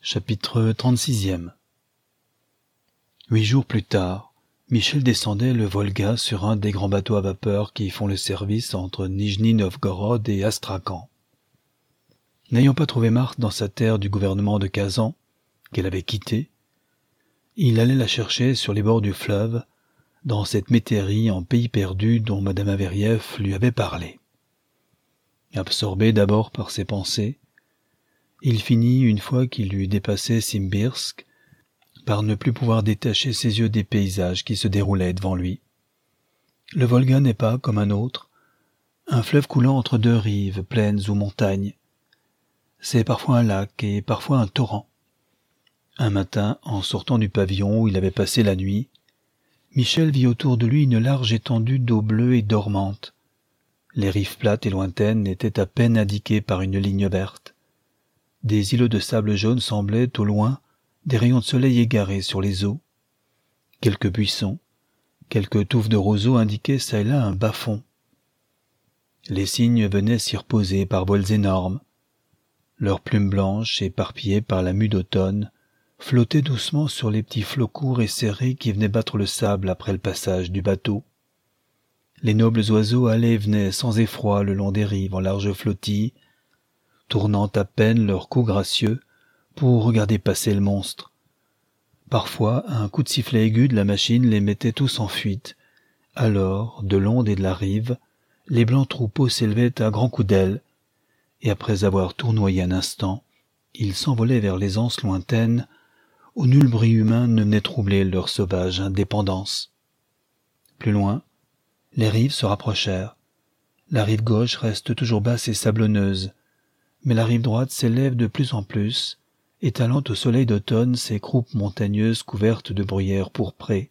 Chapitre 36e. 8 jours plus tard, Michel descendait le Volga sur un des grands bateaux à vapeur qui font le service entre Nijni-Novgorod et Astrakhan. N'ayant pas trouvé Marthe dans sa terre du gouvernement de Kazan, qu'elle avait quittée, il allait la chercher sur les bords du fleuve, dans cette métairie en pays perdu dont Madame Averiev lui avait parlé. Absorbé d'abord par ses pensées, il finit, une fois qu'il eut dépassé Simbirsk, par ne plus pouvoir détacher ses yeux des paysages qui se déroulaient devant lui. Le Volga n'est pas, comme un autre, un fleuve coulant entre deux rives, plaines ou montagnes. C'est parfois un lac et parfois un torrent. Un matin, en sortant du pavillon où il avait passé la nuit, Michel vit autour de lui une large étendue d'eau bleue et dormante. Les rives plates et lointaines étaient à peine indiquées par une ligne verte. Des îlots de sable jaune semblaient, au loin, des rayons de soleil égarés sur les eaux. Quelques buissons, quelques touffes de roseaux indiquaient çà et là un bas-fond. Les cygnes venaient s'y reposer par vols énormes. Leurs plumes blanches, éparpillées par la mue d'automne, flottaient doucement sur les petits flots courts et serrés qui venaient battre le sable après le passage du bateau. Les nobles oiseaux allaient et venaient sans effroi le long des rives en larges flottilles, tournant à peine leurs coups gracieux pour regarder passer le monstre. Parfois, un coup de sifflet aigu de la machine les mettait tous en fuite. Alors, de l'onde et de la rive, les blancs troupeaux s'élevaient à grands coups d'ailes, et après avoir tournoyé un instant, ils s'envolaient vers les anses lointaines où nul bruit humain ne venait troubler leur sauvage indépendance. Plus loin, les rives se rapprochèrent. La rive gauche reste toujours basse et sablonneuse, mais la rive droite s'élève de plus en plus, étalant au soleil d'automne ses croupes montagneuses couvertes de bruyères pourprées.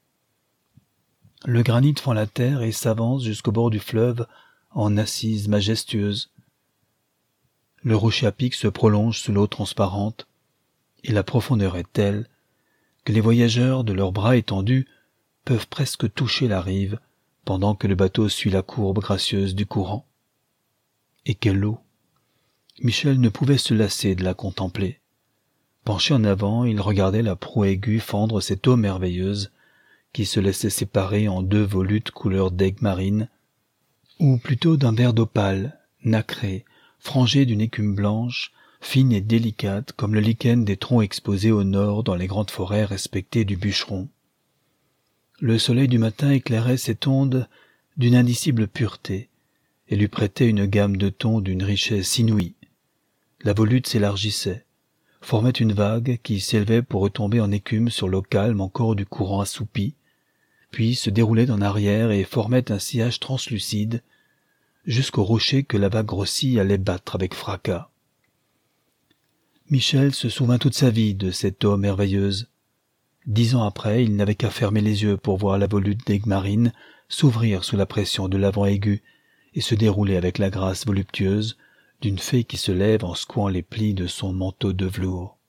Le granit fend la terre et s'avance jusqu'au bord du fleuve en assises majestueuses. Le rocher à pic se prolonge sous l'eau transparente, et la profondeur est telle que les voyageurs, de leurs bras étendus, peuvent presque toucher la rive, pendant que le bateau suit la courbe gracieuse du courant. Et quelle eau! Michel ne pouvait se lasser de la contempler. Penché en avant, il regardait la proue aiguë fendre cette eau merveilleuse qui se laissait séparer en deux volutes couleur d'aigue marine, ou plutôt d'un vert d'opale, nacré, frangé d'une écume blanche, fine et délicate comme le lichen des troncs exposés au nord dans les grandes forêts respectées du bûcheron. Le soleil du matin éclairait cette onde d'une indicible pureté et lui prêtait une gamme de tons d'une richesse inouïe. La volute s'élargissait, formait une vague qui s'élevait pour retomber en écume sur l'eau calme encore du courant assoupi, puis se déroulait en arrière et formait un sillage translucide jusqu'au rocher que la vague grossie allait battre avec fracas. Michel se souvint toute sa vie de cette eau merveilleuse. 10 ans après, il n'avait qu'à fermer les yeux pour voir la volute d'aigue marine s'ouvrir sous la pression de l'avant aigu et se dérouler avec la grâce voluptueuse d'une fée qui se lève en secouant les plis de son manteau de velours.